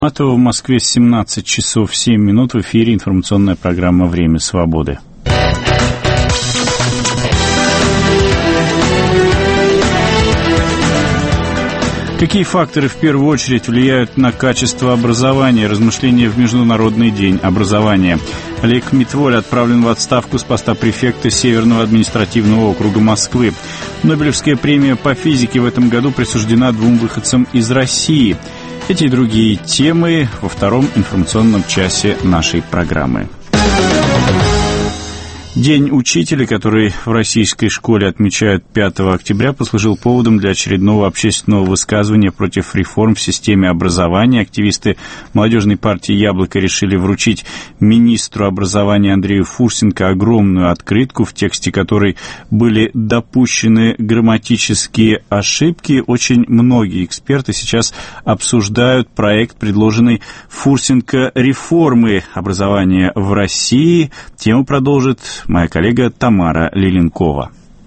В Москве 17 часов 7 минут. В эфире информационная программа «Время свободы». Какие факторы в первую очередь влияют на качество образования? Размышления в Международный день образования. Олег Митволь отправлен в отставку с поста префекта Северного административного округа Москвы. Нобелевская премия по физике в этом году присуждена 2 выходцам из России. Эти и другие темы во втором информационном часе нашей программы. День учителя, который в российской школе отмечают 5 октября, послужил поводом для очередного общественного высказывания против реформ в системе образования. Активисты молодежной партии «Яблоко» решили вручить министру образования Андрею Фурсенко огромную открытку, в тексте которой были допущены грамматические ошибки. Очень многие эксперты сейчас обсуждают проект, предложенный Фурсенко, реформы образования в России. Тему продолжит моя коллега Тамара Лиленкова.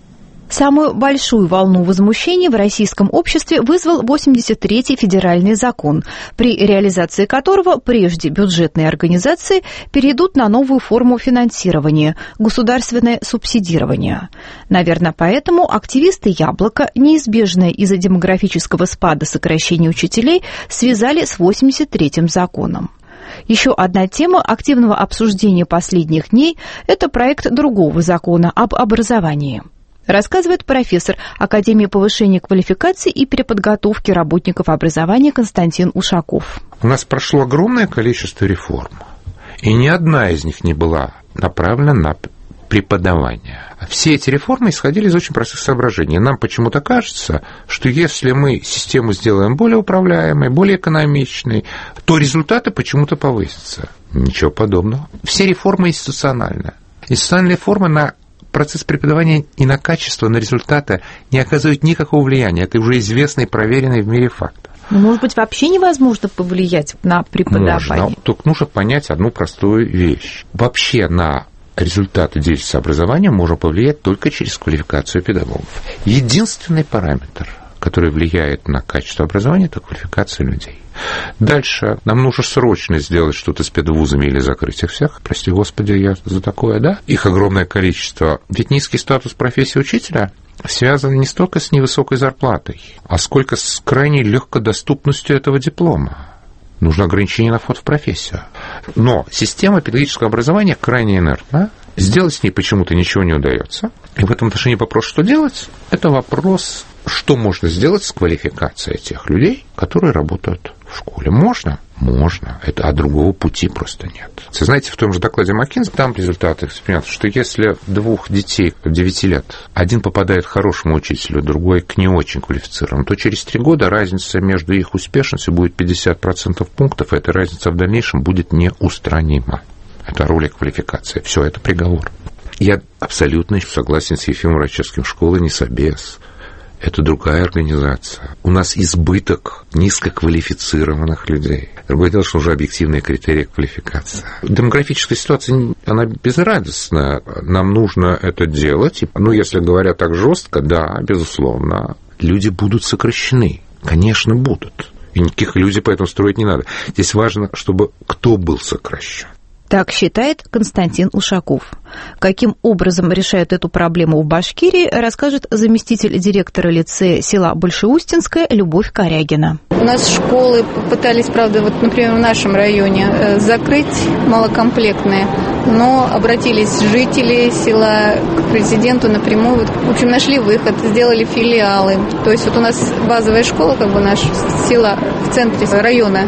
Самую большую волну возмущения в российском обществе вызвал 83-й федеральный закон, при реализации которого прежде бюджетные организации перейдут на новую форму финансирования – государственное субсидирование. Наверное, поэтому активисты «Яблоко», неизбежное из-за демографического спада сокращения учителей, связали с 83-м законом. Еще одна тема активного обсуждения последних дней – это проект другого закона об образовании. Рассказывает профессор Академии повышения квалификации и переподготовки работников образования Константин Ушаков. У нас прошло огромное количество реформ, и ни одна из них не была направлена на преподавание. Все эти реформы исходили из очень простых соображений. Нам почему-то кажется, что если мы систему сделаем более управляемой, более экономичной, то результаты почему-то повысятся. Ничего подобного. Все реформы институциональные. Институциональные реформы на процесс преподавания и на качество, на результаты не оказывают никакого влияния. Это уже известный и проверенный в мире факт. Может быть, вообще невозможно повлиять на преподавание? Можно. Только нужно понять одну простую вещь. Вообще на результаты деятельности образования можно повлиять только через квалификацию педагогов. Единственный параметр, который влияет на качество образования, это квалификация людей. Дальше нам нужно срочно сделать что-то с педвузами или закрыть их всех. Прости господи, я за такое, да? Их огромное количество. Ведь низкий статус профессии учителя связан не столько с невысокой зарплатой, а сколько с крайней легкодоступностью этого диплома. Нужно ограничение на вход в профессию. Но система педагогического образования крайне инертна. Сделать с ней почему-то ничего не удается. И в этом отношении вопрос, что делать, это вопрос, что можно сделать с квалификацией тех людей, которые работают в школе. Можно? Можно. А другого пути просто нет. Вы знаете, в том же докладе Маккинзи, там результаты эксперимента, что если 2 детей 9 лет, один попадает к хорошему учителю, другой к не очень квалифицированному, то через 3 года разница между их успешностью будет 50% пунктов, и эта разница в дальнейшем будет неустранима. Это роль и квалификация. Все, это приговор. Я абсолютно согласен с Ефимом Рачевским. Школа не собес. Это другая организация. У нас избыток низкоквалифицированных людей. Другое дело, что уже объективные критерии квалификации. Демографическая ситуация, она безрадостная. Нам нужно это делать. Если говоря так жестко, да, безусловно, люди будут сокращены. Конечно, будут. И никаких иллюзий поэтому строить не надо. Здесь важно, чтобы кто был сокращен. Так считает Константин Ушаков. Каким образом решают эту проблему в Башкирии, расскажет заместитель директора лицея села Большеустинское Любовь Корягина. У нас школы пытались, правда, например, в нашем районе закрыть малокомплектные, но обратились жители села к президенту напрямую. В общем, нашли выход, сделали филиалы. То есть у нас базовая школа, наша села в центре района,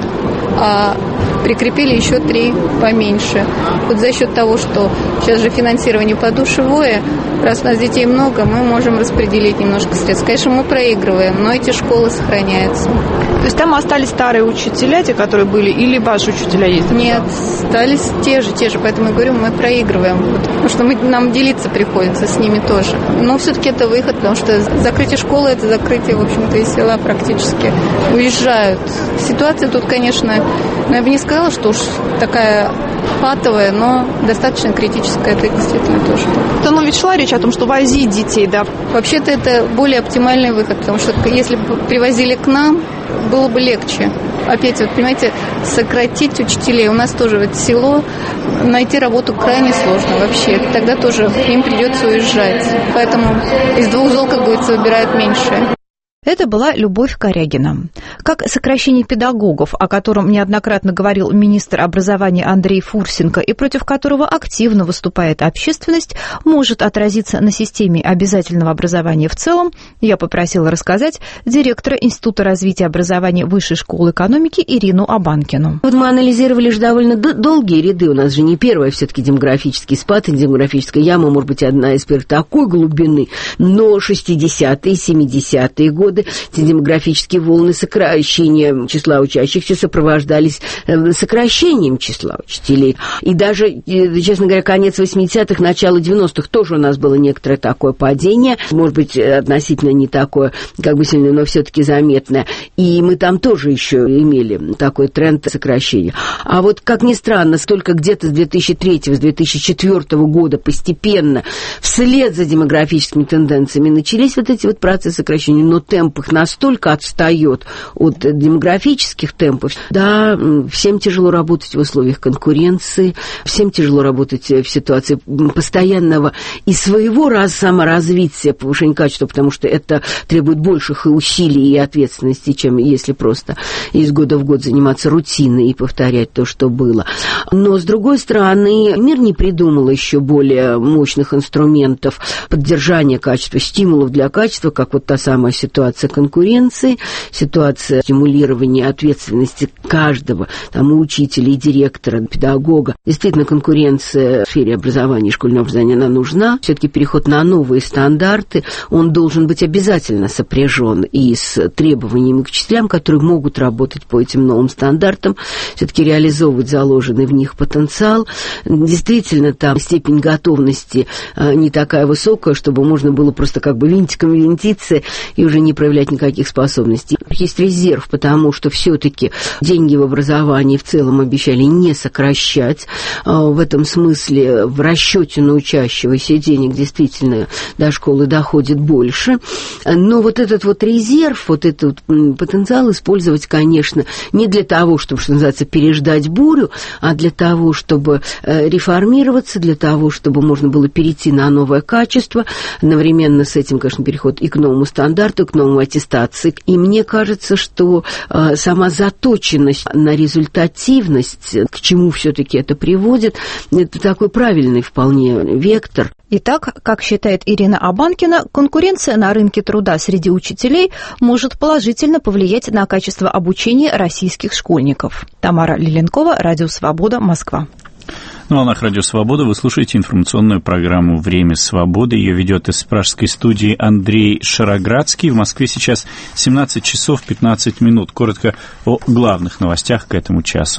а прикрепили еще 3 поменьше. За счет того, что сейчас же финансирование подушевое, раз у нас детей много, мы можем распределить немножко средств. Конечно, мы проигрываем, но эти школы сохраняются. То есть там остались старые учителя, те, которые были, или ваши учителя есть? Нет, остались те же. Поэтому я говорю, мы проигрываем. Потому что нам делиться приходится с ними тоже. Но все-таки это выход, потому что закрытие школы, это закрытие, в общем-то, из села практически уезжают. Ситуация тут, конечно, я бы не сказала, что уж такая патовая, но достаточно критическая, это действительно тоже. Но ведь шла речь о том, что возить детей, да? Вообще-то это более оптимальный выход, потому что если бы привозили к нам, было бы легче. Опять, вот, понимаете, сократить учителей. У нас тоже вот село, найти работу крайне сложно вообще. Тогда тоже им придется уезжать. Поэтому из двух зол, как говорится, выбирают меньшее. Это была Любовь Корягина. Как сокращение педагогов, о котором неоднократно говорил министр образования Андрей Фурсенко и против которого активно выступает общественность, может отразиться на системе обязательного образования в целом, я попросила рассказать директора Института развития образования Высшей школы экономики Ирину Абанкину. Вот мы анализировали же довольно долгие ряды, у нас же не первая все-таки демографический спад, и демографическая яма, может быть, одна из первых такой глубины, но 60-е, 70-е годы эти демографические волны сокращения числа учащихся сопровождались сокращением числа учителей. И даже, честно говоря, конец 80-х, начало 90-х тоже у нас было некоторое такое падение, может быть, относительно не такое, как бы сильное, но все-таки заметное. И мы там тоже еще имели такой тренд сокращения. А вот, как ни странно, только где-то с 2003-2004 года постепенно, вслед за демографическими тенденциями, начались вот эти вот процессы сокращения, но темп их настолько отстает от демографических темпов. Да, всем тяжело работать в условиях конкуренции, всем тяжело работать в ситуации постоянного и своего саморазвития, повышения качества, потому что это требует больших и усилий, и ответственности, чем если просто из года в год заниматься рутиной и повторять то, что было. Но, с другой стороны, мир не придумал еще более мощных инструментов поддержания качества, стимулов для качества, как вот та самая ситуация конкуренции, ситуация стимулирования ответственности каждого, там, и учителя, и директора, и педагога. Действительно, конкуренция в сфере образования и школьного образования, она нужна. Все-таки переход на новые стандарты, он должен быть обязательно сопряжен и с требованиями к учителям, которые могут работать по этим новым стандартам, все-таки реализовывать заложенный в них потенциал. Действительно, там степень готовности не такая высокая, чтобы можно было просто как бы винтиком винтиться и уже не проявлять никаких способностей. Есть резерв, потому что все-таки деньги в образовании в целом обещали не сокращать. В этом смысле в расчете на учащегося денег действительно до школы доходит больше. Но вот этот вот резерв, вот этот потенциал использовать, конечно, не для того, чтобы, что называется, переждать бурю, а для того, чтобы реформироваться, для того, чтобы можно было перейти на новое качество. Одновременно с этим, конечно, переход и к новому стандарту, к новому аттестации. И мне кажется, что сама заточенность на результативность, к чему все-таки это приводит, это такой правильный вполне вектор. Итак, как считает Ирина Абанкина, конкуренция на рынке труда среди учителей может положительно повлиять на качество обучения российских школьников. Тамара Лиленкова, Радио Свобода, Москва. На волнах Радио Свобода вы слушаете информационную программу «Время свободы». Ее ведет из пражской студии Андрей Шароградский. В Москве сейчас 17 часов 15 минут. Коротко о главных новостях к этому часу.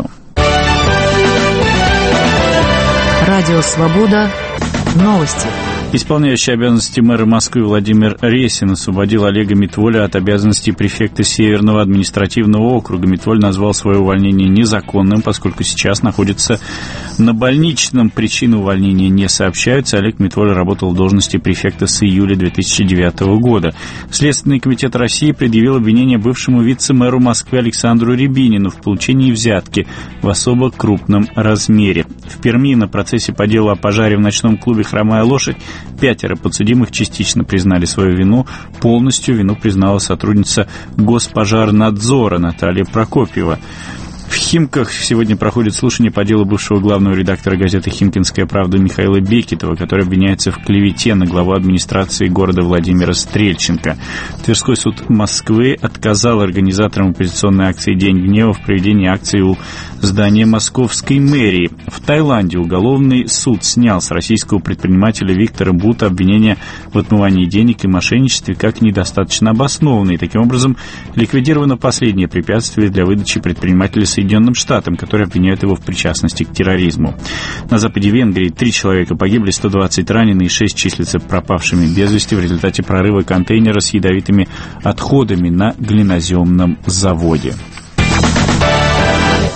Радио Свобода. Новости. Исполняющий обязанности мэра Москвы Владимир Ресин освободил Олега Митволя от обязанностей префекта Северного административного округа. Митволь назвал свое увольнение незаконным, поскольку сейчас находится на больничном. Причины увольнения не сообщаются. Олег Митволь работал в должности префекта с июля 2009 года. Следственный комитет России предъявил обвинение бывшему вице-мэру Москвы Александру Рябинину в получении взятки в особо крупном размере. В Перми на процессе по делу о пожаре в ночном клубе «Хромая лошадь» 5 подсудимых частично признали свою вину. Полностью вину признала сотрудница Госпожарнадзора Наталья Прокопьева. В Химках сегодня проходит слушание по делу бывшего главного редактора газеты «Химкинская правда» Михаила Бекетова, который обвиняется в клевете на главу администрации города Владимира Стрельченко. Тверской суд Москвы отказал организаторам оппозиционной акции «День гнева» в проведении акции у здания Московской мэрии. В Таиланде уголовный суд снял с российского предпринимателя Виктора Бута обвинения в отмывании денег и мошенничестве как недостаточно обоснованные. Таким образом, ликвидировано последнее препятствие для выдачи предпринимателя Соединенным Штатам, которые обвиняют его в причастности к терроризму. На западе Венгрии 3 человека погибли, 120 ранены и 6 числятся пропавшими без вести в результате прорыва контейнера с ядовитыми отходами на глиноземном заводе.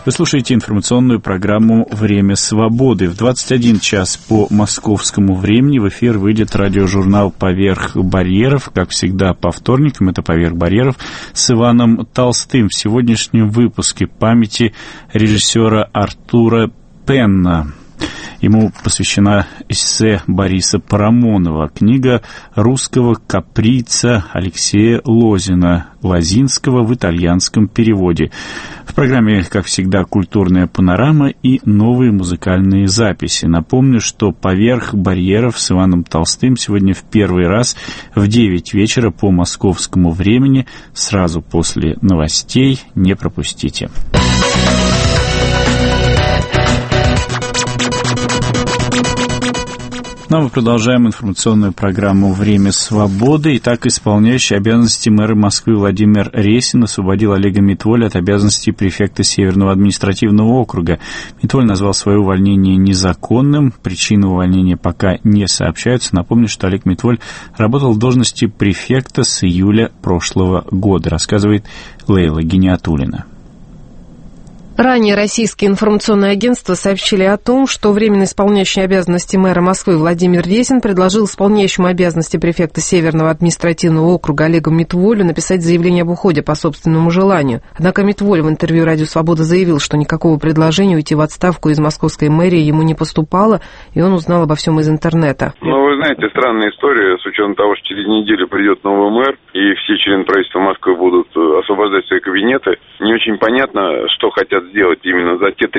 Вы слушаете информационную программу «Время свободы». В 21 час по московскому времени в эфир выйдет радиожурнал «Поверх барьеров». Как всегда, по вторникам это «Поверх барьеров» с Иваном Толстым. В сегодняшнем выпуске памяти режиссера Артура Пенна. Ему посвящена эссе Бориса Парамонова, книга русского каприца Алексея Лозинского в итальянском переводе. В программе, как всегда, культурная панорама и новые музыкальные записи. Напомню, что «Поверх барьеров» с Иваном Толстым сегодня в первый раз в 9 вечера по московскому времени, сразу после новостей. Не пропустите. Но мы продолжаем информационную программу «Время свободы». Итак, исполняющий обязанности мэра Москвы Владимир Ресин освободил Олега Митволя от обязанностей префекта Северного административного округа. Митволь назвал свое увольнение незаконным. Причины увольнения пока не сообщаются. Напомню, что Олег Митволь работал в должности префекта с июля прошлого года, рассказывает Лейла Гиниатуллина. Ранее российские информационные агентства сообщили о том, что временно исполняющий обязанности мэра Москвы Владимир Ресин предложил исполняющему обязанности префекта Северного административного округа Олегу Митволю написать заявление об уходе по собственному желанию. Однако Митволь в интервью «Радио Свобода» заявил, что никакого предложения уйти в отставку из московской мэрии ему не поступало, и он узнал обо всем из интернета. Вы знаете, странная история, с учетом того, что через неделю придет новый мэр, и все члены правительства Москвы будут освобождать свои кабинеты. Не очень понятно, что хотят сделать именно за те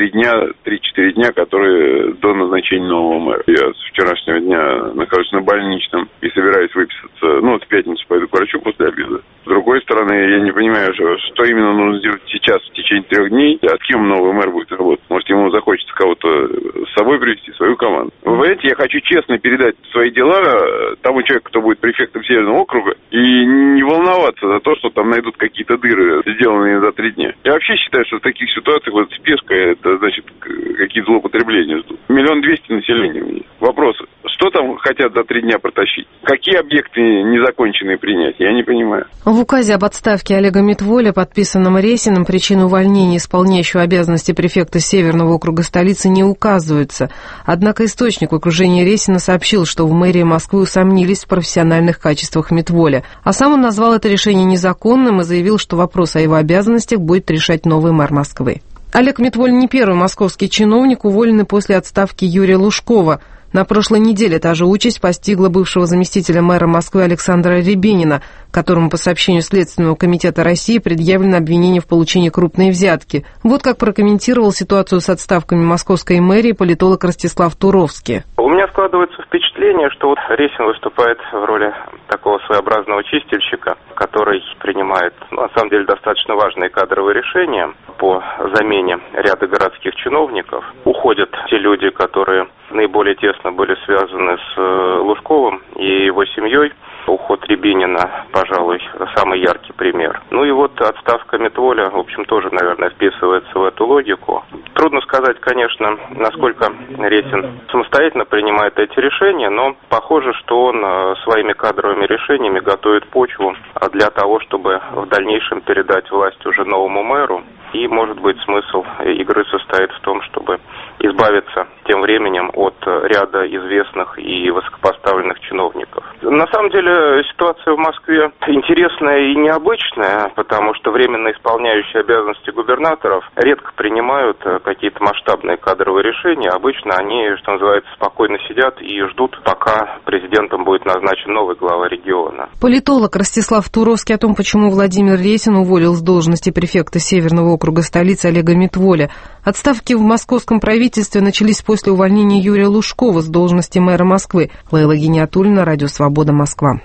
3-4 дня, которые до назначения нового мэра. Я с вчерашнего дня нахожусь на больничном и собираюсь выписаться. В пятницу пойду к врачу после обеда. С другой стороны, я не понимаю, что именно нужно сделать сейчас, в течение 3 дней. А с кем новый мэр будет работать? Может, ему захочется кого-то с собой привести, свою команду. Вы знаете, я хочу честно передать свои дела тому человеку, кто будет префектом Северного округа, и не волноваться за то, что там найдут какие-то дыры, сделанные за 3 дня. Я вообще считаю, что в таких ситуациях спешка, это значит какие-то злоупотребления ждут. 1 200 000 населения у них. Вопрос, что там хотят за 3 дня протащить? Какие объекты незаконченные принять? Я не понимаю. В указе об отставке Олега Митволя, подписанном Ресиным, причины увольнения исполняющего обязанности префекта Северного округа столицы не указываются. Однако источник в окружении Ресина сообщил, что в мэрии Москвы усомнились в профессиональных качествах Митволя. А сам он назвал это решение незаконным и заявил, что вопрос о его обязанностях будет решать новый мэр Москвы. Олег Митволь не первый московский чиновник, уволенный после отставки Юрия Лужкова. На прошлой неделе та же участь постигла бывшего заместителя мэра Москвы Александра Рябинина, которому по сообщению Следственного комитета России предъявлено обвинение в получении крупной взятки. Вот как прокомментировал ситуацию с отставками московской мэрии политолог Ростислав Туровский. У меня складывается впечатление, что Ресин выступает в роли такого своеобразного чистильщика, который принимает, на самом деле, достаточно важные кадровые решения по замене ряда городских чиновников. Уходят те люди, которые наиболее тесно были связаны с Лужковым и его семьей. Уход Рябинина, пожалуй, самый яркий пример. И отставка Митволя, в общем, тоже, наверное, вписывается в эту логику. Трудно сказать, конечно, насколько Ресин самостоятельно принимает эти решения, но похоже, что он своими кадровыми решениями готовит почву для того, чтобы в дальнейшем передать власть уже новому мэру. И, может быть, смысл игры состоит в том, чтобы избавиться тем временем от ряда известных и высокопоставленных чиновников. На самом деле ситуация в Москве интересная и необычная, потому что временно исполняющие обязанности губернаторов редко принимают какие-то масштабные кадровые решения. Обычно они, что называется, спокойно сидят и ждут, пока президентом будет назначен новый глава региона. Политолог Ростислав Туровский о том, почему Владимир Ресин уволил с должности префекта Северного округа столицы Олега Митволя. Отставки в московском правительстве начались после увольнения Юрия Лужкова с должности мэра Москвы. Лейла Гиниатуллина, Радио Свобода, Москва.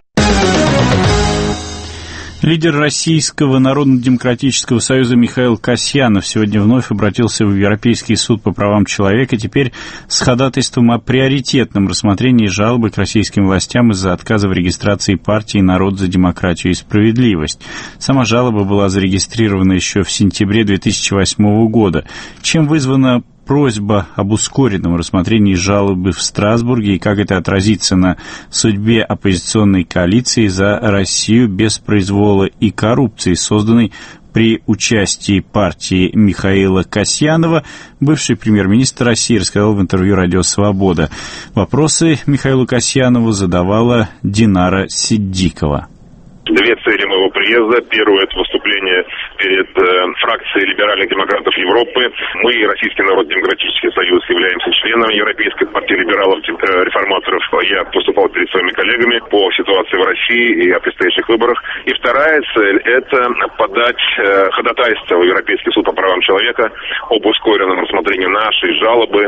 Лидер Российского народно-демократического союза Михаил Касьянов сегодня вновь обратился в Европейский суд по правам человека, теперь с ходатайством о приоритетном рассмотрении жалобы к российским властям из-за отказа в регистрации партии «Народ за демократию и справедливость». Сама жалоба была зарегистрирована еще в сентябре 2008 года. Чем вызвана просьба об ускоренном рассмотрении жалобы в Страсбурге и как это отразится на судьбе оппозиционной коалиции «За Россию без произвола и коррупции», созданной при участии партии Михаила Касьянова, бывший премьер-министр России рассказал в интервью «Радио Свобода». Вопросы Михаилу Касьянову задавала Динара Сиддикова. Две цели моего приезда. Первое – это выступление перед фракцией либеральных демократов Европы. Мы, Российский народно-демократический союз, являемся членом Европейской партии либералов-реформаторов. Я выступал перед своими коллегами по ситуации в России и о предстоящих выборах. И вторая цель – это подать ходатайство в Европейский суд по правам человека об ускоренном рассмотрении нашей жалобы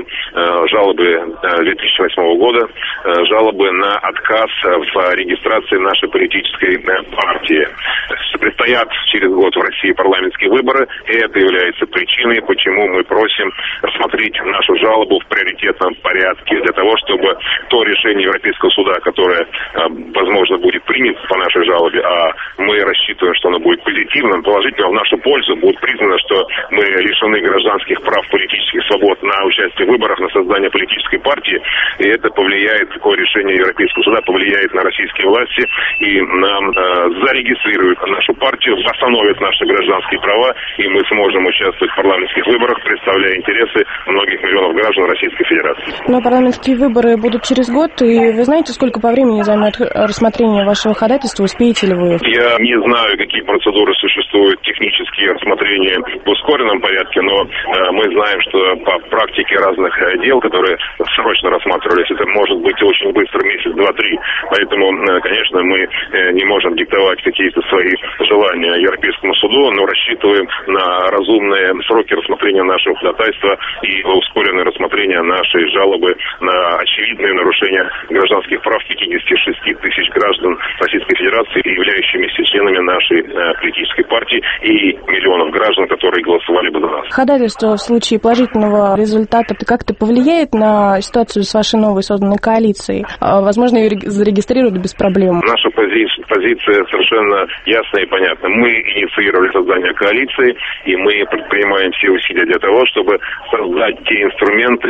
2008 года, жалобы на отказ в регистрации нашей политической партии. Предстоят через год в России парламентские выборы, и это является причиной, почему мы просим рассмотреть нашу жалобу в приоритетном порядке, для того, чтобы то решение Европейского суда, которое, возможно, будет принято по нашей жалобе, а мы рассчитываем, что оно будет позитивным, положительным в нашу пользу, будет признано, что мы лишены гражданских прав, политических свобод на участие в выборах, на создание политической партии, и это повлияет, такое решение Европейского суда повлияет на российские власти и нам зарегистрирует нашу партию, восстановит наши гражданские права, и мы сможем участвовать в парламентских выборах, представляя интересы многих миллионов граждан Российской Федерации. Но парламентские выборы будут через год, и вы знаете, сколько по времени займет рассмотрение вашего ходатайства? Успеете ли вы? Я не знаю, какие процедуры существуют, технические рассмотрения в ускоренном порядке, но мы знаем, что по практике разных дел, которые срочно рассматривались, это может быть очень быстро, месяц, два-три. Поэтому, конечно, мы не можем диктовать какие-то свои желания Европейскому суду, но рассчитываем на разумные сроки рассмотрения нашего ходатайства и ускоренное рассмотрение нашей жалобы на очевидные нарушения гражданских прав 56 тысяч граждан Российской Федерации, являющимися членами нашей политической партии, и миллионов граждан, которые голосовали бы за нас. Ходатайство в случае положительного результата как-то повлияет на ситуацию с вашей новой созданной коалицией? Возможно, ее зарегистрируют без проблем? Наша позиция совершенно ясная и понятна. Мы инициировали создание коалиции, и мы предпринимаем все усилия для того, чтобы создать те инструменты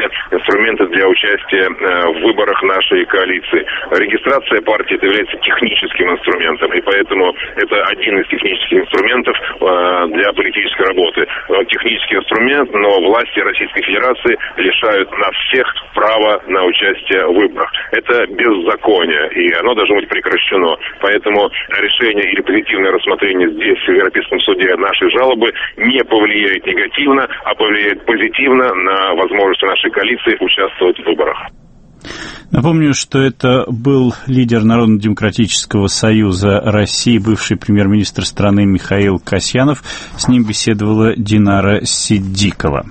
для участия в выборах нашей коалиции. Регистрация партии является техническим инструментом, и поэтому это один из технических инструментов для политической работы. Технический инструмент, но власти Российской Федерации лишают нас всех права на участие в выборах. Это беззаконие, и оно должно быть прекращено. Поэтому решение или позитивное рассмотрение здесь, в Европейском суде, нашей жалобы не повлияет негативно, а повлияет позитивно на возможность нашей коалиции участвовать в выборах. Напомню, что это был лидер Народно-демократического союза России, бывший премьер-министр страны Михаил Касьянов. С ним беседовала Динара Сиддикова.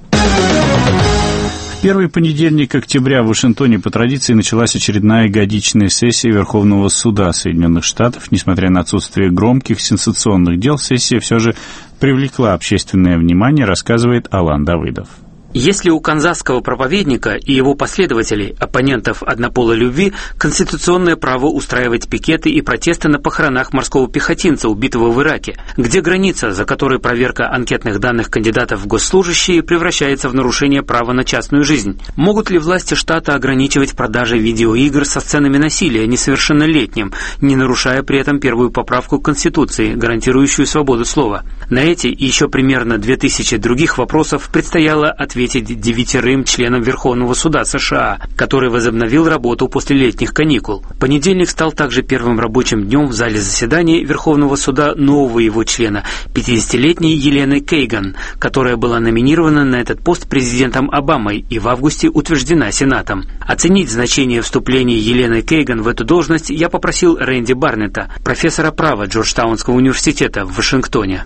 В первый понедельник октября в Вашингтоне по традиции началась очередная годичная сессия Верховного суда Соединенных Штатов. Несмотря на отсутствие громких, сенсационных дел, сессия все же привлекла общественное внимание, рассказывает Алан Давыдов. Если у канзасского проповедника и его последователей, оппонентов однополой любви, конституционное право устраивать пикеты и протесты на похоронах морского пехотинца, убитого в Ираке, где граница, за которой проверка анкетных данных кандидатов в госслужащие превращается в нарушение права на частную жизнь? Могут ли власти штата ограничивать продажи видеоигр со сценами насилия несовершеннолетним, не нарушая при этом первую поправку к Конституции, гарантирующую свободу слова? На эти и еще примерно 2000 других вопросов предстояло ответить 9 членам Верховного суда США, который возобновил работу после летних каникул. Понедельник стал также первым рабочим днем в зале заседаний Верховного суда нового его члена, 50-летней Елены Кейган, которая была номинирована на этот пост президентом Обамой и в августе утверждена Сенатом. Оценить значение вступления Елены Кейган в эту должность я попросил Рэнди Барнетта, профессора права Джорджтаунского университета в Вашингтоне.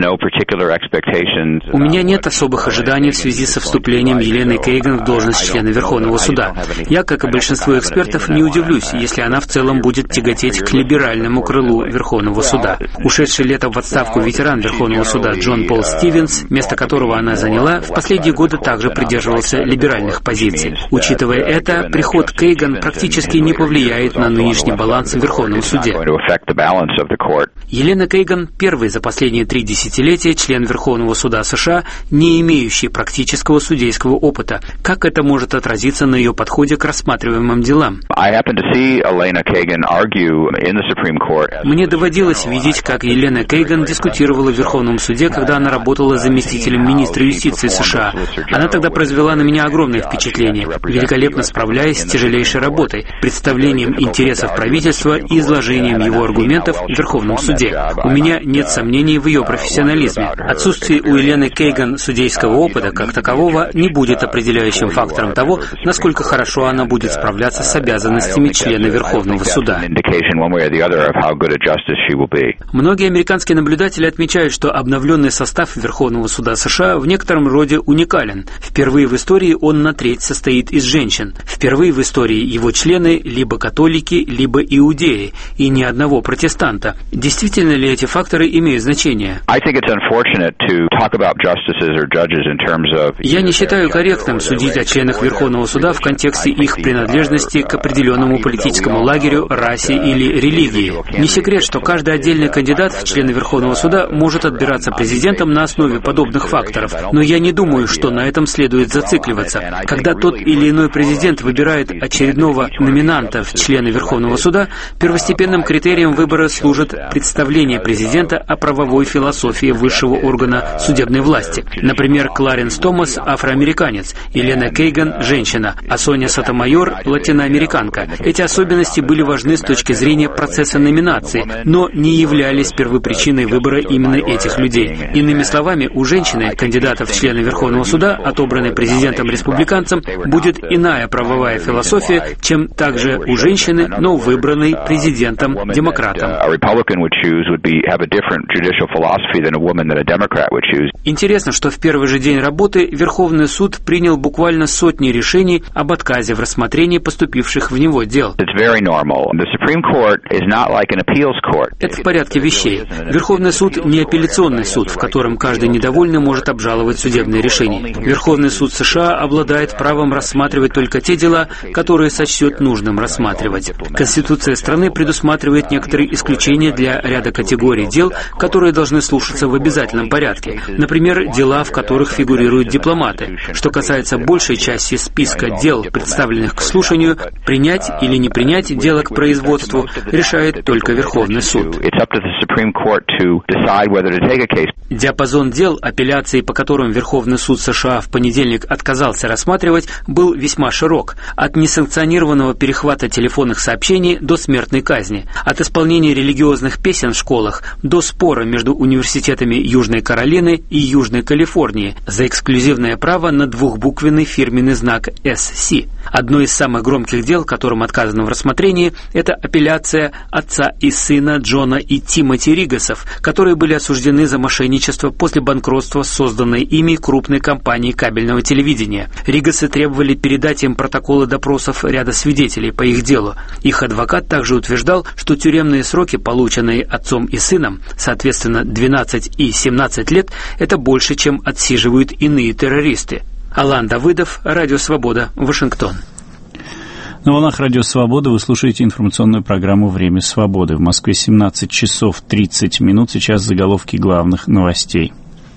У меня нет особых ожиданий в связи со вступлением Елены Кейган в должность члена Верховного суда. Я, как и большинство экспертов, не удивлюсь, если она в целом будет тяготеть к либеральному крылу Верховного суда. Ушедший летом в отставку ветеран Верховного суда Джон Пол Стивенс, место которого она заняла, в последние годы также придерживался либеральных позиций. Учитывая это, приход Кейган практически не повлияет на нынешний баланс в Верховном суде. Елена Кейган – первый за последние 3 десятилетия член Верховного суда США, не имеющий практического американского судейского опыта. Как это может отразиться на ее подходе к рассматриваемым делам? Мне доводилось видеть, как Елена Кейган дискутировала в Верховном суде, когда она работала заместителем министра юстиции США. Она тогда произвела на меня огромное впечатление, великолепно справляясь с тяжелейшей работой, представлением интересов правительства и изложением его аргументов в Верховном суде. У меня нет сомнений в ее профессионализме. Отсутствие у Елены Кейган судейского опыта как такового не будет определяющим фактором того, насколько хорошо она будет справляться с обязанностями члена Верховного суда. Многие американские наблюдатели отмечают, что обновленный состав Верховного суда США в некотором роде уникален. Впервые в истории он на треть состоит из женщин. Впервые в истории его члены либо католики, либо иудеи, и ни одного протестанта. Действительно ли эти факторы имеют значение? Я не считаю корректным судить о членах Верховного суда в контексте их принадлежности к определенному политическому лагерю, расе или религии. Не секрет, что каждый отдельный кандидат в члены Верховного суда может отбираться президентом на основе подобных факторов, но я не думаю, что на этом следует зацикливаться. Когда тот или иной президент выбирает очередного номинанта в члены Верховного суда, первостепенным критерием выбора служит представление президента о правовой философии высшего органа судебной власти. Например, Кларенс Томас – афроамериканец, Елена Кейган – женщина, а Соня Сотомайор – латиноамериканка. Эти особенности были важны с точки зрения процесса номинации, но не являлись первопричиной выбора именно этих людей. Иными словами, у женщины, кандидата в члены Верховного суда, отобранной президентом-республиканцем, будет иная правовая философия, чем также у женщины, но выбранной президентом-демократом. Интересно, что в первый же день работы Верховный суд принял буквально сотни решений об отказе в рассмотрении поступивших в него дел. Это в порядке вещей. Верховный суд не апелляционный суд, в котором каждый недовольный может обжаловать судебные решения. Верховный суд США обладает правом рассматривать только те дела, которые сочтет нужным рассматривать. Конституция страны предусматривает некоторые исключения для ряда категорий дел, которые должны слушаться в обязательном порядке. Например, дела, в которых фигурируют дипломаты. Что касается большей части списка дел, представленных к слушанию, принять или не принять дело к производству решает только Верховный суд. Диапазон дел, апелляции по которым Верховный суд США в понедельник отказался рассматривать, был весьма широк. От несанкционированного перехвата телефонных сообщений до смертной казни. От исполнения религиозных песен в школах до спора между университетами Южной Каролины и Южной Калифорнии за эксклюзивное право на двухбуквенный фирменный знак SC. Одно из самых громких дел, которым отказано в рассмотрении, это апелляция отца и сына Джона и Тимоти Ригасов, которые были осуждены за мошенничество после банкротства созданной ими крупной компании кабельного телевидения. Ригасы требовали передать им протоколы допросов ряда свидетелей по их делу. Их адвокат также утверждал, что тюремные сроки, полученные отцом и сыном, соответственно 12 и 17 лет, это больше, чем отсиживают иные террористы. Алан Давыдов, Радио Свобода, Вашингтон. На волнах Радио Свобода вы слушаете информационную программу «Время свободы». В Москве 17 часов 30 минут. Сейчас заголовки главных новостей.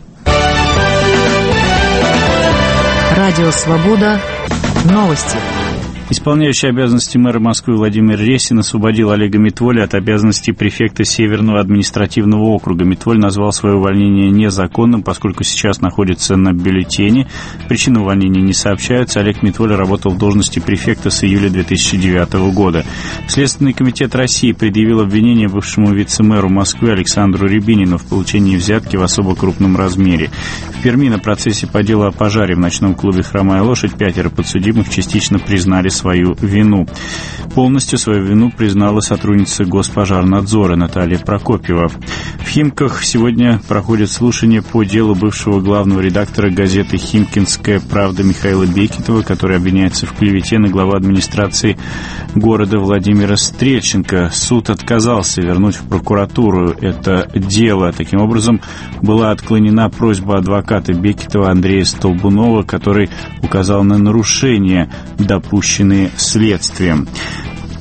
Радио Свобода. Новости. Исполняющий обязанности мэра Москвы Владимир Ресин освободил Олега Митволя от обязанностей префекта Северного административного округа. Митволь назвал свое увольнение незаконным, поскольку сейчас находится на бюллетене. Причины увольнения не сообщаются. Олег Митволь работал в должности префекта с июля 2009 года. Следственный комитет России предъявил обвинение бывшему вице-мэру Москвы Александру Рябинину в получении взятки в особо крупном размере. В Перми на процессе по делу о пожаре в ночном клубе «Хромая лошадь» 5 подсудимых частично признали свою вину. Полностью свою вину признала сотрудница Госпожарнадзора Наталья Прокопьева. В Химках сегодня проходит слушание по делу бывшего главного редактора газеты «Химкинская правда» Михаила Бекетова, который обвиняется в клевете на главу администрации города Владимира Стрельченко. Суд отказался вернуть в прокуратуру это дело. Таким образом, была отклонена просьба адвоката Бекетова Андрея Столбунова, который указал на нарушения, допущенные следствием.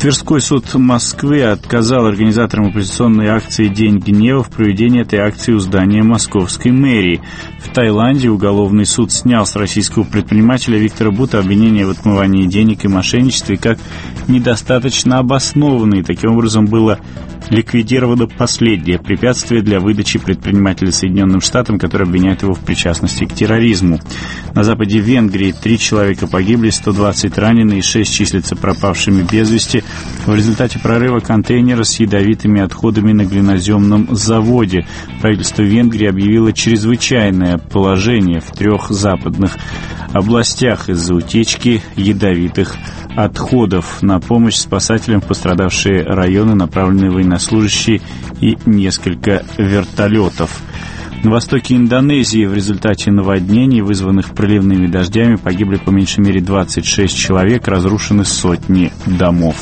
Тверской суд Москвы отказал организаторам оппозиционной акции «День гнева» в проведении этой акции у здания московской мэрии. В Таиланде уголовный суд снял с российского предпринимателя Виктора Бута обвинения в отмывании денег и мошенничестве как недостаточно обоснованные. Таким образом, было ликвидировано последнее препятствие для выдачи предпринимателя Соединенным Штатам, который обвиняет его в причастности к терроризму. На западе Венгрии 3 человека погибли, 120 ранены и 6 числятся пропавшими без вести в результате прорыва контейнера с ядовитыми отходами на глиноземном заводе. Правительство Венгрии объявило чрезвычайное положение в 3 западных областях из-за утечки ядовитых отходов. На помощь спасателям в пострадавшие районы направлены военнослужащие и несколько вертолетов. На востоке Индонезии в результате наводнений, вызванных проливными дождями, погибли по меньшей мере 26 человек, разрушены сотни домов.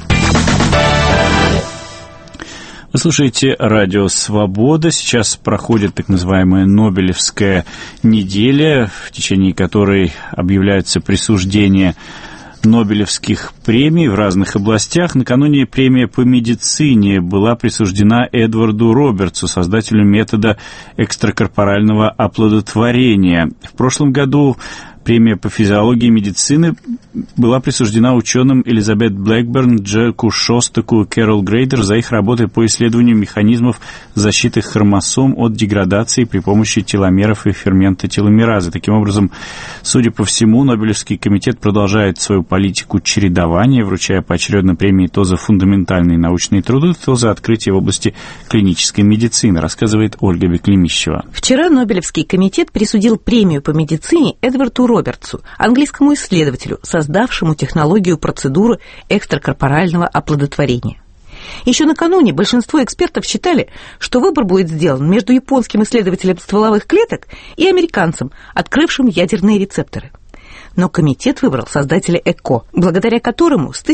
Вы слушаете радио «Свобода». Сейчас проходит так называемая Нобелевская неделя, в течение которой объявляется присуждение Нобелевских премий в разных областях. Накануне премия по медицине была присуждена Эдварду Робертсу, создателю метода экстракорпорального оплодотворения. В прошлом году премия по физиологии и медицины была присуждена ученым Элизабет Блэкберн, Джеку Шостаку и Кэрол Грейдер за их работы по исследованию механизмов защиты хромосом от деградации при помощи теломеров и фермента теломеразы. Таким образом, судя по всему, Нобелевский комитет продолжает свою политику чередования, вручая поочередно премии то за фундаментальные научные труды, то за открытие в области клинической медицины, рассказывает Ольга Беклемищева. Вчера Нобелевский комитет присудил премию по медицине Эдварду Робертсу, английскому исследователю, создавшему технологию процедуры экстракорпорального оплодотворения. Еще накануне большинство экспертов считали, что выбор будет сделан между японским исследователем стволовых клеток и американцем, открывшим ядерные рецепторы. Но комитет выбрал создателя ЭКО, благодаря которому с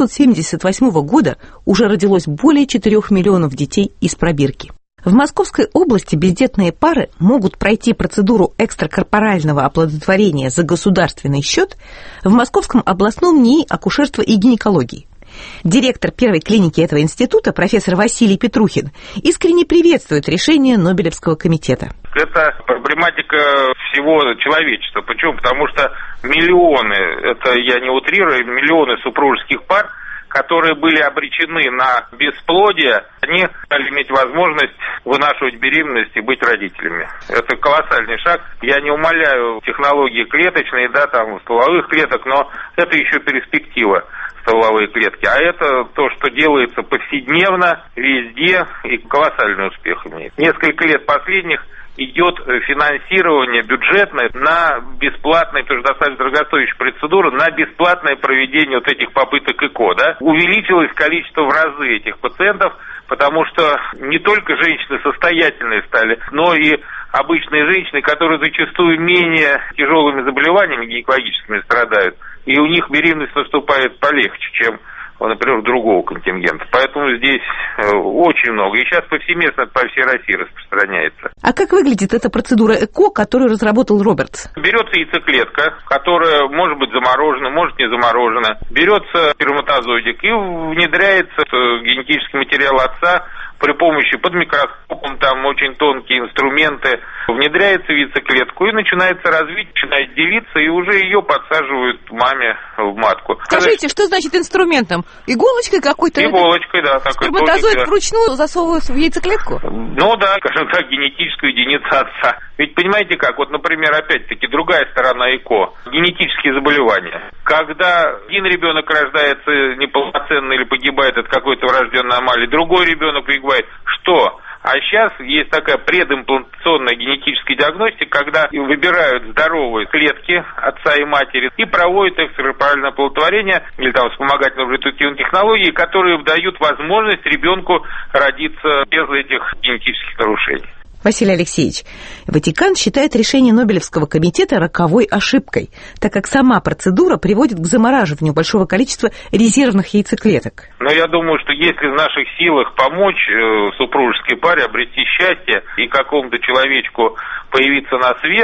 1978 года уже родилось более 4 миллионов детей из пробирки. В Московской области бездетные пары могут пройти процедуру экстракорпорального оплодотворения за государственный счет в Московском областном НИИ акушерства и гинекологии. Директор первой клиники этого института, профессор Василий Петрухин, искренне приветствует решение Нобелевского комитета. Это проблематика всего человечества. Почему? Потому что миллионы, это я не утрирую, миллионы супружеских пар, которые были обречены на бесплодие, они стали иметь возможность вынашивать беременность и быть родителями. Это колоссальный шаг. Я не умаляю технологии клеточные, да, там, стволовых клеток, но это еще перспектива, стволовые клетки. А это то, что делается повседневно, везде, и колоссальный успех имеет. Несколько лет последних идет финансирование бюджетное на бесплатное, потому что достаточно дорогостоящая процедура, на бесплатное проведение вот этих попыток ЭКО, да. Увеличилось количество в разы этих пациентов, потому что не только женщины состоятельные стали, но и обычные женщины, которые зачастую менее тяжелыми заболеваниями гинекологическими страдают, и у них беременность наступает полегче, чем, например, другого контингента. Поэтому здесь очень много. И сейчас повсеместно по всей России распространяется. А как выглядит эта процедура ЭКО, которую разработал Робертс? Берется яйцеклетка, которая может быть заморожена, может не заморожена. Берется сперматозоидик и внедряется генетический материал отца при помощи под микроскопом, там очень тонкие инструменты, внедряется в яйцеклетку и начинается развитие, начинает делиться, и уже ее подсаживают маме в матку. Скажите, что значит инструментом? Иголочкой какой-то? Иголочкой, да. Сперматозоид вручную засовывают в яйцеклетку? Ну да, скажем так, генетическую единицу отца. Ведь понимаете как, вот, например, опять-таки, другая сторона ЭКО, генетические заболевания. Когда один ребенок рождается неполноценно или погибает от какой-то врожденной аномалии, другой ребенок погибает, что? А сейчас есть такая предимплантационная генетическая диагностика, когда выбирают здоровые клетки отца и матери и проводят экстракорпоральное оплодотворение или там вспомогательную репродуктивную технологию, которые дают возможность ребенку родиться без этих генетических нарушений. Василий Алексеевич, Ватикан считает решение Нобелевского комитета роковой ошибкой, так как сама процедура приводит к замораживанию большого количества резервных яйцеклеток. Но я думаю, что если в наших силах помочь супружеской паре обрести счастье и какому-то человечку появиться на свет,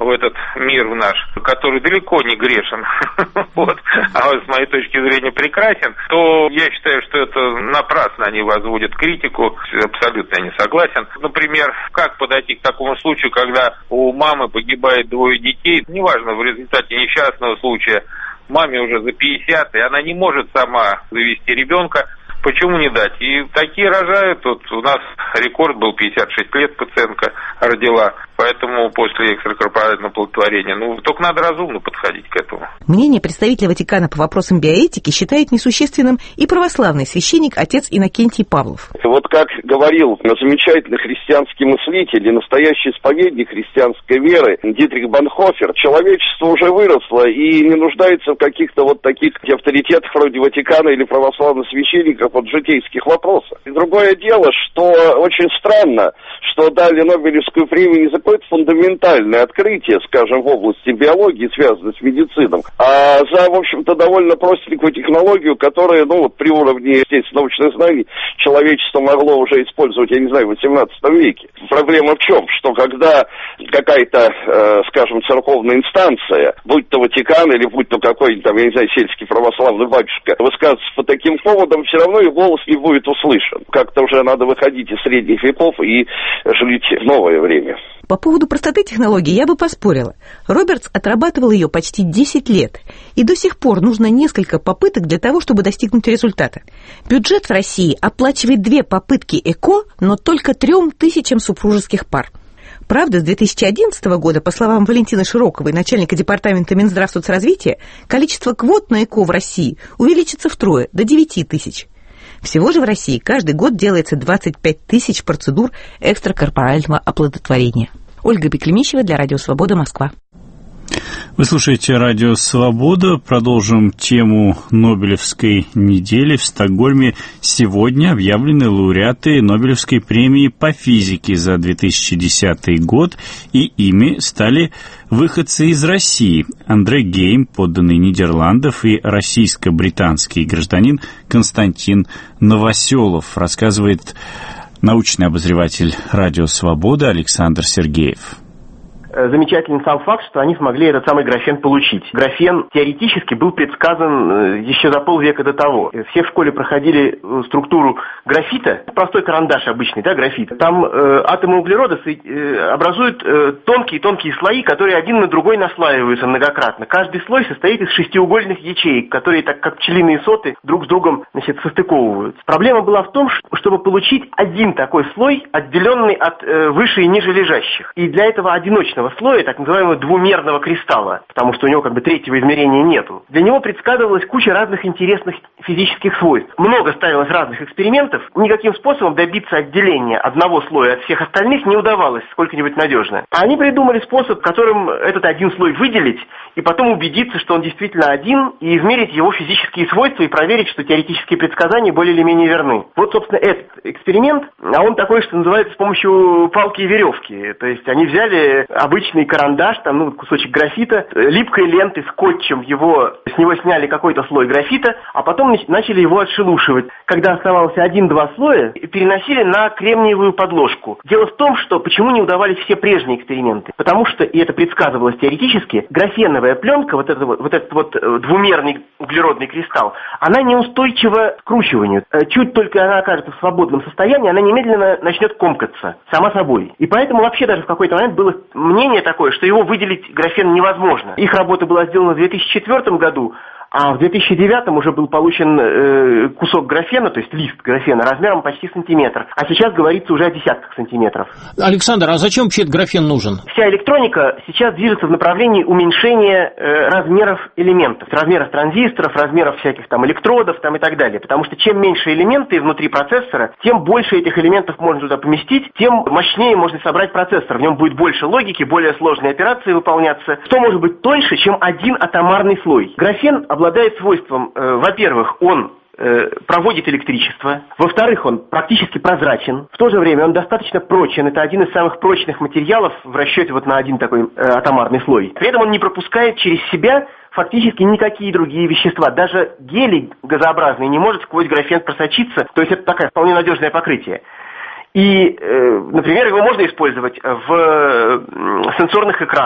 в этот мир в наш, который далеко не грешен, вот, а с моей точки зрения прекрасен, то я считаю, что это напрасно они возводят критику, абсолютно я не согласен. Например, как подойти к такому случаю, когда у мамы погибает 2 детей, неважно, в результате несчастного случая, маме уже за 50, и она не может сама завести ребенка. Почему не дать? И такие рожают. Вот у нас рекорд был 56 лет, пациентка родила. Поэтому после экстракорпорального оплодотворения, только надо разумно подходить к этому. Мнение представителя Ватикана по вопросам биоэтики считает несущественным и православный священник отец Иннокентий Павлов. Вот как говорил замечательный христианский мыслитель и настоящий исповедник христианской веры Дитрих Бонхофер, человечество уже выросло и не нуждается в каких-то вот таких авторитетах вроде Ватикана или православных священников от житейских вопросов. И другое дело, что очень странно, что дали Нобелевскую премию не за какое-то фундаментальное открытие, скажем, в области биологии, связанное с медициной, а за, в общем-то, довольно простенькую технологию, которая, при уровне, естественно, научных знаний человечество могло уже использовать, я не знаю, в 18 веке. Проблема в чем? Что когда какая-то, скажем, церковная инстанция, будь то Ватикан или будь то какой-нибудь там, я не знаю, сельский православный батюшка, высказывается по таким поводам, все равно и голос не будет услышан. Как-то уже надо выходить из средних веков и жить в новое время. По поводу простоты технологии я бы поспорила. Робертс отрабатывал ее почти 10 лет, и до сих пор нужно несколько попыток для того, чтобы достигнуть результата. Бюджет в России оплачивает 2 попытки ЭКО, но только 3000 супружеских пар. Правда, с 2011 года, по словам Валентины Широковой, начальника департамента Минздравсоцразвития, количество квот на ЭКО в России увеличится втрое, до 9000. Всего же в России каждый год делается 25 тысяч процедур экстракорпорального оплодотворения. Ольга Беклемищева для Радио Свобода, Москва. Вы слушаете Радио Свобода. Продолжим тему Нобелевской недели. В Стокгольме сегодня объявлены лауреаты Нобелевской премии по физике за 2010 год, и ими стали выходцы из России. Андре Гейм, подданный Нидерландов, и российско-британский гражданин Константин Новоселов, рассказывает научный обозреватель Радио Свобода Александр Сергеев. Замечательный сам факт, что они смогли этот самый графен получить. Графен теоретически был предсказан еще за полвека до того. Все в школе проходили структуру графита, простой карандаш обычный, графит. Там атомы углерода образуют тонкие слои, которые один на другой наслаиваются многократно. Каждый слой состоит из шестиугольных ячеек, которые, так как пчелиные соты, друг с другом состыковываются. Проблема была в том, чтобы получить один такой слой, отделенный от выше и ниже лежащих. И для этого одиночного слоя, так называемого двумерного кристалла, потому что у него третьего измерения нету. Для него предсказывалась куча разных интересных физических свойств. Много ставилось разных экспериментов. Никаким способом добиться отделения одного слоя от всех остальных не удавалось сколько-нибудь надежно. А они придумали способ, которым этот один слой выделить, и потом убедиться, что он действительно один, и измерить его физические свойства, и проверить, что теоретические предсказания более или менее верны. Вот, собственно, этот эксперимент, а он такой, что называется, с помощью палки и веревки. То есть они взяли обычный карандаш, кусочек графита, липкой лентой, скотчем с него сняли какой-то слой графита, а потом начали его отшелушивать. Когда оставался 1-2 слоя, переносили на кремниевую подложку. Дело в том, что почему не удавались все прежние эксперименты? Потому что, и это предсказывалось теоретически, графеновая пленка, вот этот двумерный углеродный кристалл, она неустойчива к скручиванию. Чуть только она окажется в свободном состоянии, она немедленно начнет комкаться, сама собой. И поэтому вообще даже в какой-то момент было мнение такое, что его выделить графен невозможно. Их работа была сделана в 2004 году, а в 2009 уже был получен кусок графена, то есть лист графена, размером почти сантиметр. А сейчас говорится уже о десятках сантиметров. Александр, а зачем вообще этот графен нужен? Вся электроника сейчас движется в направлении уменьшения размеров элементов. Размеров транзисторов, размеров всяких электродов и так далее. Потому что чем меньше элементы внутри процессора, тем больше этих элементов можно туда поместить, тем мощнее можно собрать процессор. В нем будет больше логики, более сложные операции выполняться. Что может быть тоньше, чем один атомарный слой? Графен обладает свойством, во-первых, он проводит электричество, во-вторых, он практически прозрачен, в то же время он достаточно прочен, это один из самых прочных материалов в расчете на один такой атомарный слой. При этом он не пропускает через себя фактически никакие другие вещества. Даже гелий газообразный не может сквозь графен просочиться, то есть это такое вполне надежное покрытие. И, например, его можно использовать в сенсорных экранах,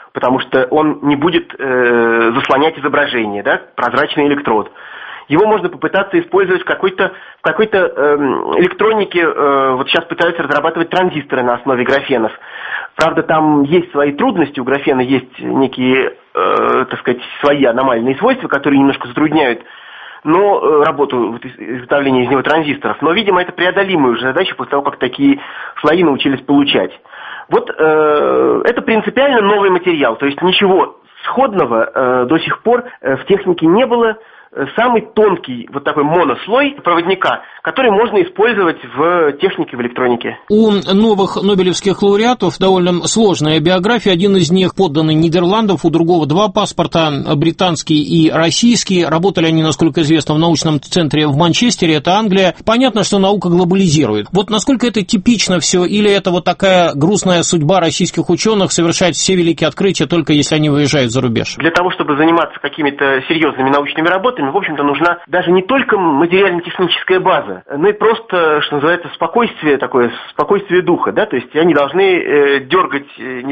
потому что он не будет заслонять изображение, да, прозрачный электрод. Его можно попытаться использовать в какой-то электронике. Вот сейчас пытаются разрабатывать транзисторы на основе графенов. Правда, там есть свои трудности, у графена есть некие, так сказать, свои аномальные свойства, которые немножко затрудняют работу изготовления из него транзисторов. Но, видимо, это преодолимая уже задача после того, как такие слои научились получать. Вот это принципиально новый материал, то есть ничего сходного до сих пор в технике не было. Самый тонкий вот такой монослой проводника, который можно использовать в технике, в электронике. У новых нобелевских лауреатов довольно сложная биография. Один из них подданный Нидерландов, у другого 2 паспорта, британский и российский. Работали они, насколько известно, в научном центре в Манчестере, это Англия. Понятно, что наука глобализирует. Вот насколько это типично все, или это вот такая грустная судьба российских ученых совершать все великие открытия, только если они выезжают за рубеж? Для того, чтобы заниматься какими-то серьезными научными работами, в общем-то, нужна даже не только материально-техническая база, но и просто, что называется, спокойствие духа, да, то есть они должны дергать,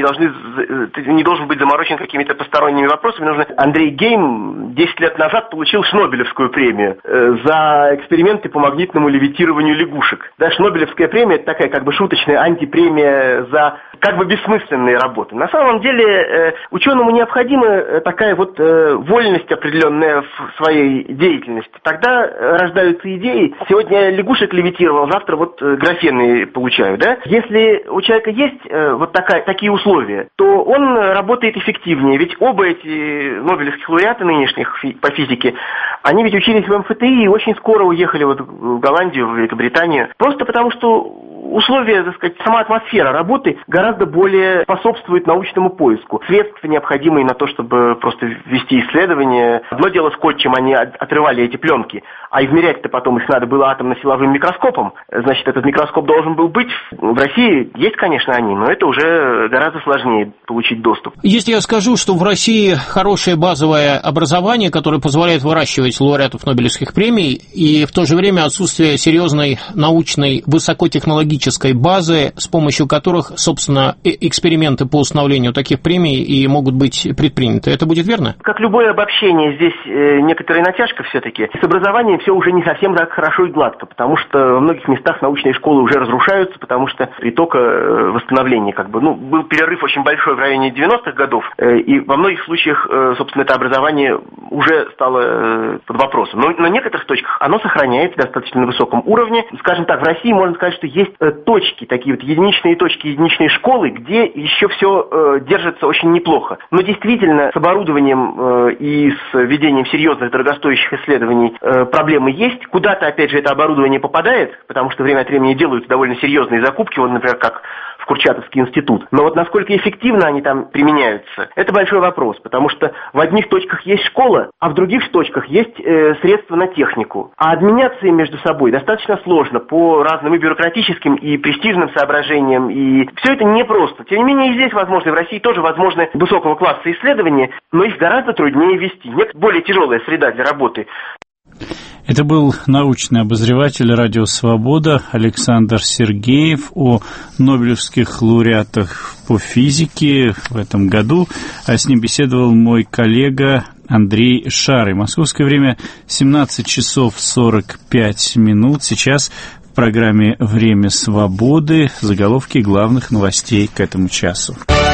не должен быть заморочен какими-то посторонними вопросами. Андрей Гейм 10 лет назад получил Шнобелевскую премию за эксперименты по магнитному левитированию лягушек. Да, Шнобелевская премия – это такая как бы шуточная антипремия за как бы бессмысленные работы. На самом деле ученому необходима такая вот вольность определенная в своей деятельности. Тогда рождаются идеи. Сегодня лягушек левитировал, завтра вот графены получаю, да? Если у человека есть такие условия, то он работает эффективнее. Ведь оба эти нобелевских лауреата нынешних по физике, они ведь учились в МФТИ и очень скоро уехали вот в Голландию, в Великобританию. Просто потому что условия, так сказать, сама атмосфера работы гораздо более способствует научному поиску. Средства, необходимые на то, чтобы просто вести исследования. Одно дело скотчем, они отрывали эти пленки, а измерять-то потом их надо было атомно-силовым микроскопом. Значит, этот микроскоп должен был быть. В России есть, конечно, они, но это уже гораздо сложнее получить доступ. Если я скажу, что в России хорошее базовое образование, которое позволяет выращивать лауреатов Нобелевских премий, и в то же время отсутствие серьезной научной высокотехнологической базы, с помощью которых, собственно, эксперименты по установлению таких премий и могут быть предприняты. Это будет верно? Как любое обобщение, здесь некоторая натяжка все-таки. С образованием все уже не совсем так хорошо и гладко, потому что во многих местах научные школы уже разрушаются, потому что притока восстановления был перерыв очень большой в районе 90-х годов, и во многих случаях, собственно, это образование уже стало под вопросом. Но на некоторых точках оно сохраняется достаточно на высоком уровне. Скажем так, в России можно сказать, что есть точки, такие вот единичные точки, единичные школы, где еще все держится очень неплохо. Но действительно, с оборудованием и с ведением серьезных дорогостоящих исследований проблемы есть. Куда-то, опять же, это оборудование попадает, потому что время от времени делаются довольно серьезные закупки, вот, например, как в Курчатовский институт. Но вот насколько эффективно они там применяются, это большой вопрос, потому что в одних точках есть школа, а в других точках есть средства на технику. А обменяться им между собой достаточно сложно по разным и бюрократическим, и престижным соображениям, и все это непросто. Тем не менее, и здесь возможно, и в России тоже возможны высокого класса исследования, но их гораздо труднее вести. Нет, более тяжелая среда для работы. Это был научный обозреватель «Радио Свобода» Александр Сергеев о нобелевских лауреатах по физике в этом году. А с ним беседовал мой коллега Андрей Шарый. Московское время 17 часов 45 минут. Сейчас в программе «Время свободы» заголовки главных новостей к этому часу.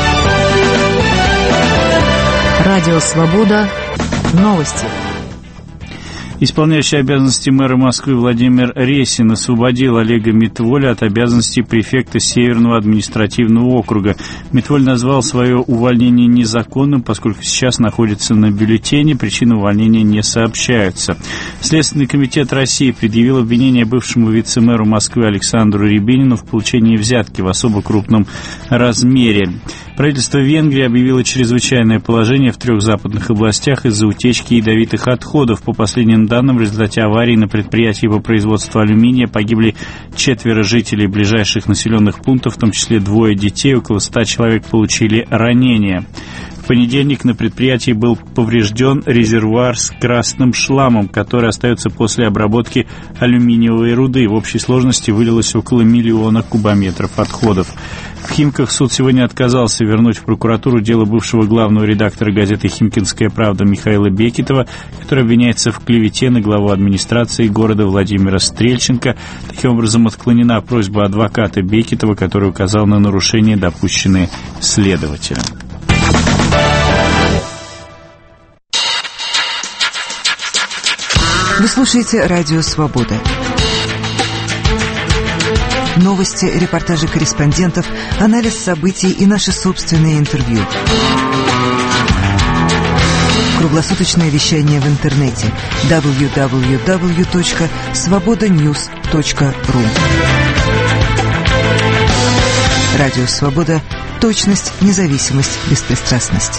Радио Свобода. Новости. Исполняющий обязанности мэра Москвы Владимир Ресин освободил Олега Митволя от обязанностей префекта Северного административного округа. Митволь назвал свое увольнение незаконным, поскольку сейчас находится на бюллетене, причины увольнения не сообщаются. Следственный комитет России предъявил обвинение бывшему вице-мэру Москвы Александру Рябинину в получении взятки в особо крупном размере. Правительство Венгрии объявило чрезвычайное положение в 3 западных областях из-за утечки ядовитых отходов. По последним данным, в результате аварии на предприятии по производству алюминия погибли 4 жителей ближайших населенных пунктов, в том числе 2 детей, около 100 человек получили ранения. В В понедельник на предприятии был поврежден резервуар с красным шламом, который остается после обработки алюминиевой руды. В общей сложности вылилось около 1 миллиона кубометров отходов. В Химках суд сегодня отказался вернуть в прокуратуру дело бывшего главного редактора газеты «Химкинская правда» Михаила Бекетова, который обвиняется в клевете на главу администрации города Владимира Стрельченко. Таким образом, отклонена просьба адвоката Бекетова, который указал на нарушения, допущенные следователем. Вы слушаете «Радио Свобода». Новости, репортажи корреспондентов, анализ событий и наши собственные интервью. Круглосуточное вещание в интернете www.svobodanews.ru. Радио Свобода. Точность, независимость, беспристрастность.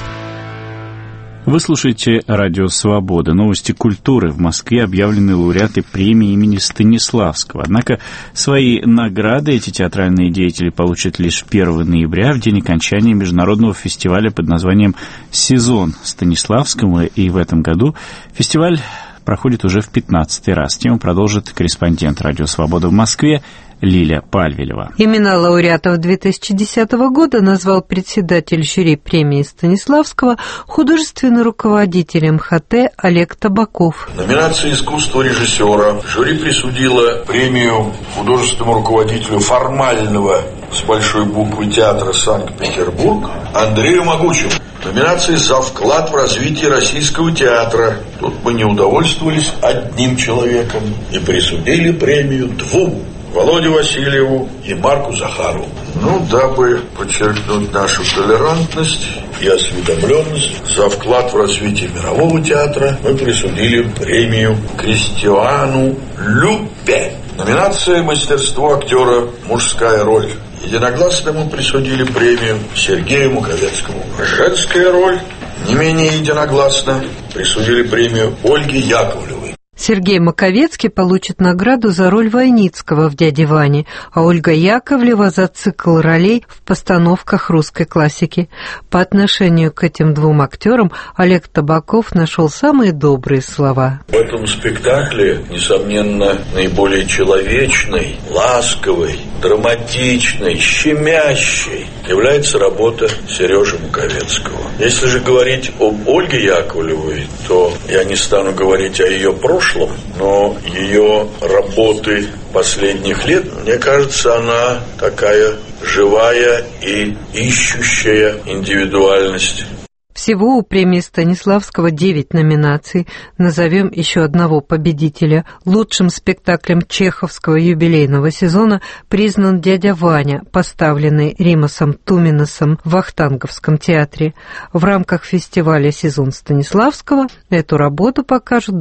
Вы слушаете «Радио Свобода». Новости культуры. В Москве объявлены лауреаты премии имени Станиславского. Однако свои награды эти театральные деятели получат лишь 1 ноября, в день окончания международного фестиваля под названием «Сезон Станиславского». И в этом году фестиваль проходит уже в 15-й раз. Тему продолжит корреспондент «Радио Свобода» в Москве Лилия Пальвелева. Имена лауреатов 2010 года назвал председатель жюри премии Станиславского, художественный руководитель МХТ Олег Табаков. Номинация «Искусство режиссера». Жюри присудило премию художественному руководителю формального с большой буквы театра «Санкт-Петербург» Андрею Могучему. Номинации «За вклад в развитие российского театра». Тут мы не удовольствовались одним человеком и присудили премию 2. Володе Васильеву и Марку Захарову. Дабы подчеркнуть нашу толерантность и осведомленность, за вклад в развитие мирового театра мы присудили премию Кристиану Любе. Номинация «Мастерство актера. Мужская роль». Единогласно мы присудили премию Сергею Маковецкому. Женская роль. Не менее единогласно присудили премию Ольге Яковлевой. Сергей Маковецкий получит награду за роль Войницкого в «Дяде Ване», а Ольга Яковлева за цикл ролей в постановках русской классики. По отношению к этим 2 актерам Олег Табаков нашел самые добрые слова. В этом спектакле, несомненно, наиболее человечной, ласковой, драматичной, щемящей является работа Сережи Маковецкого. Если же говорить об Ольге Яковлевой, то я не стану говорить о ее прошлом, но ее работы последних лет, мне кажется, она такая живая и ищущая индивидуальность. Всего у премии Станиславского 9 номинаций. Назовем еще одного победителя. Лучшим спектаклем чеховского юбилейного сезона признан «Дядя Ваня», поставленный Римасом Туминасом в Вахтанговском театре. В рамках фестиваля «Сезон Станиславского» эту работу покажут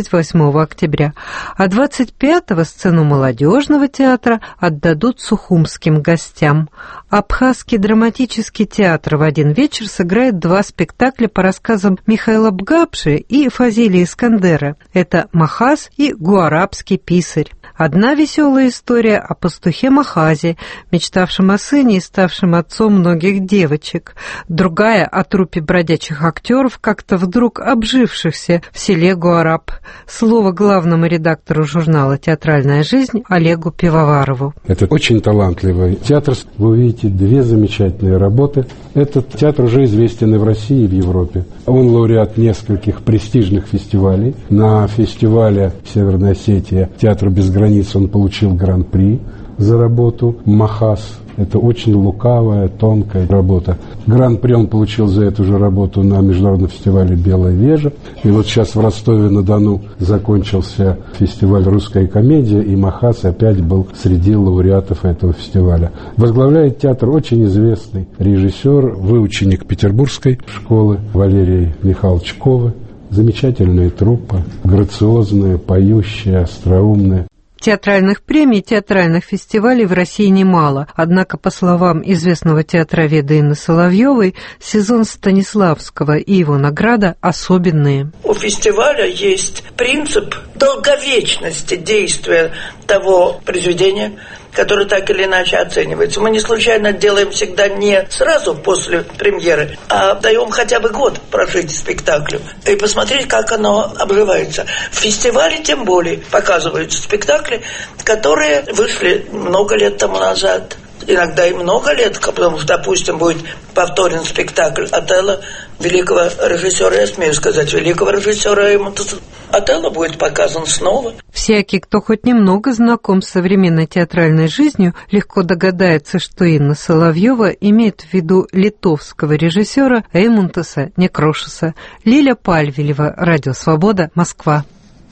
28 октября, а 25-го сцену молодежного театра отдадут сухумским гостям. Абхазский драматический театр в один вечер сыграет 2 спектакля по рассказам Михаила Бгапши и Фазилия Искандера. Это «Махаз» и «Гуарабский писарь». Одна веселая история о пастухе Махазе, мечтавшем о сыне и ставшем отцом многих девочек. Другая о труппе бродячих актеров, как-то вдруг обжившихся в селе Гуараб. Слово главному редактору журнала «Театральная жизнь» Олегу Пивоварову. Это очень талантливый театр. Вы увидите 2 замечательные работы. Этот театр уже известен и в России, и в Европе. Он лауреат нескольких престижных фестивалей. На фестивале Северной Осетии «Театр без границ» он получил гран-при за работу «Махаз». Это очень лукавая, тонкая работа. Гран-при он получил за эту же работу на международном фестивале «Белая вежа». И вот сейчас в Ростове-на-Дону закончился фестиваль «Русская комедия», и Махаз опять был среди лауреатов этого фестиваля. Возглавляет театр очень известный режиссер, выученик Петербургской школы Валерий Михайлович Ковы. Замечательная труппа, грациозная, поющая, остроумная. Театральных премий, театральных фестивалей в России немало. Однако, по словам известного театроведа Инны Соловьевой, сезон Станиславского и его награда особенные. У фестиваля есть принцип долговечности действия того произведения, который так или иначе оценивается. Мы не случайно делаем всегда не сразу после премьеры, а даем хотя бы год прожить спектаклю и посмотреть, как оно обживается. В фестивале тем более показываются спектакли, которые вышли много лет тому назад. Иногда и много лет, потому что, допустим, будет повторен спектакль «Отелло» великого режиссера, я смею сказать, великого режиссера Эймонтеса. «Отелло» будет показан снова. Всякий, кто хоть немного знаком с современной театральной жизнью, легко догадается, что Инна Соловьева имеет в виду литовского режиссера Эймонтеса Некрошеса. Лиля Пальвелева, Радио Свобода, Москва.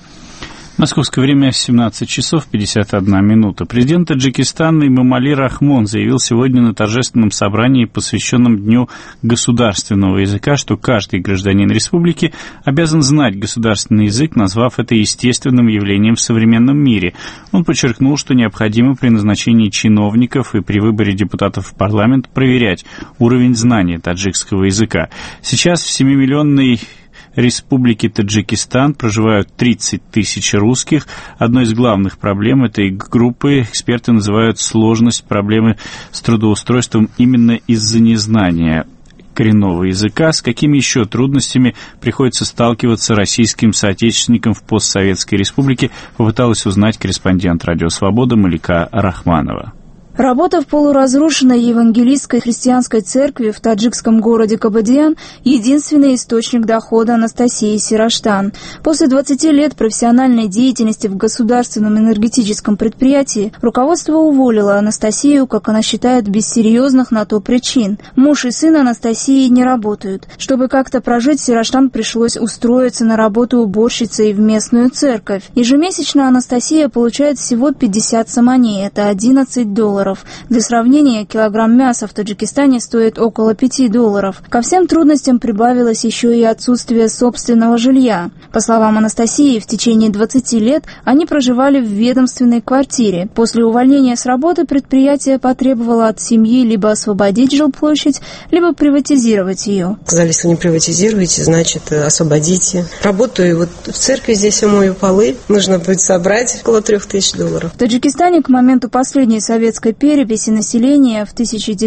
Московское время 17 часов 51 минута. Президент Таджикистана Эмомали Рахмон заявил сегодня на торжественном собрании, посвященном Дню государственного языка, что каждый гражданин республики обязан знать государственный язык, назвав это естественным явлением в современном мире. Он подчеркнул, что необходимо при назначении чиновников и при выборе депутатов в парламент проверять уровень знания таджикского языка. Сейчас в 7-миллионной Республики Таджикистан проживают 30 тысяч русских. Одной из главных проблем этой группы эксперты называют сложность проблемы с трудоустройством именно из-за незнания коренного языка. С какими еще трудностями приходится сталкиваться российским соотечественникам в постсоветской республике, попыталась узнать корреспондент «Радио Свобода» Малика Рахманова. Работа в полуразрушенной евангелистской христианской церкви в таджикском городе Кабадиан – единственный источник дохода Анастасии Сираштан. После 20 лет профессиональной деятельности в государственном энергетическом предприятии руководство уволило Анастасию, как она считает, без серьезных на то причин. Муж и сын Анастасии не работают. Чтобы как-то прожить, Сираштан пришлось устроиться на работу уборщицей в местную церковь. Ежемесячно Анастасия получает всего 50 саманей – это $11. Для сравнения, килограмм мяса в Таджикистане стоит около $5. Ко всем трудностям прибавилось еще и отсутствие собственного жилья. По словам Анастасии, в течение 20 лет они проживали в ведомственной квартире. После увольнения с работы предприятие потребовало от семьи либо освободить жилплощадь, либо приватизировать ее. Сказали, если не приватизируете, значит освободите. Работаю вот в церкви, здесь мою полы. Нужно будет собрать около $3000. В Таджикистане к моменту последней советской переписи населения в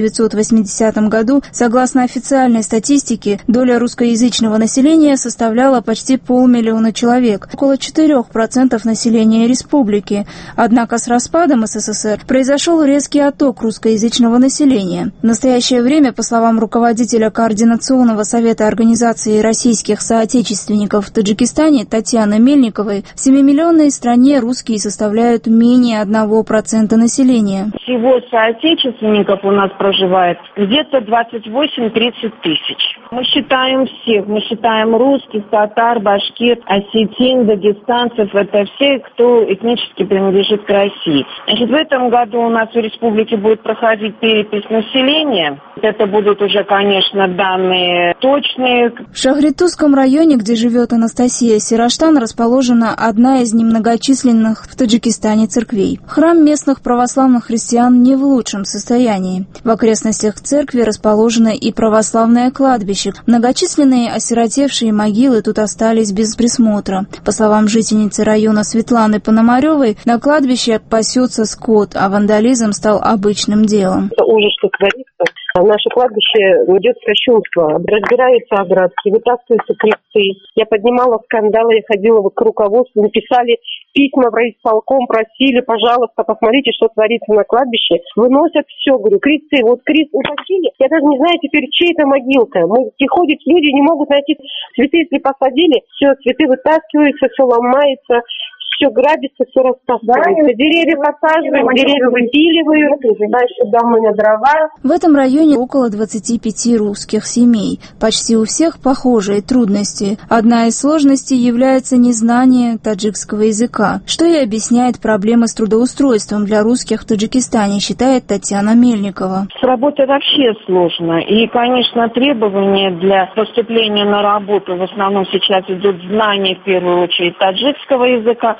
1980 году, согласно официальной статистике, доля русскоязычного населения составляла почти 500 000 человек, около 4% населения республики. Однако с распадом СССР произошел резкий отток русскоязычного населения. В настоящее время, по словам руководителя Координационного совета Организации российских соотечественников в Таджикистане Татьяны Мельниковой, в 7-миллионной стране русские составляют менее 1% населения. Всего соотечественников у нас проживает где-то 28-30 тысяч. Мы считаем всех. Мы считаем русских, татар, башкир, осетин, дагестанцев. Это все, кто этнически принадлежит к России. Значит, в этом году у нас в республике будет проходить перепись населения. Это будут уже, конечно, данные точные. В Шахритузском районе, где живет Анастасия Сираштан, расположена одна из немногочисленных в Таджикистане церквей. Храм местных православных христиан не в лучшем состоянии. В окрестностях церкви расположено и православное кладбище. Многочисленные осиротевшие могилы тут остались без присмотра. По словам жительницы района Светланы Пономаревой, на кладбище пасется скот, а вандализм стал обычным делом. Это ужас, что творится. Наше кладбище идет кощунство. Разбираются оградки, вытаскиваются кресты. Я поднимала скандалы, я ходила к руководству, написали письма в райисполком, просили, пожалуйста, посмотрите, что творится на кладбище. Выносят все, говорю, кресты. Вот крест утащили, я даже не знаю теперь, чья это могилка. Ходят люди, не могут найти цветы, если посадили, все, цветы вытаскиваются, все ломается. Все грабится, все распасывается. Деревья посаживают, деревья выпиливают, дальше домой на дрова. В этом районе около 25 русских семей. Почти у всех похожие трудности. Одна из сложностей является незнание таджикского языка, что и объясняет проблемы с трудоустройством для русских в Таджикистане, считает Татьяна Мельникова. С работой вообще сложно. И, конечно, требования для поступления на работу в основном сейчас идут знание, в первую очередь, таджикского языка.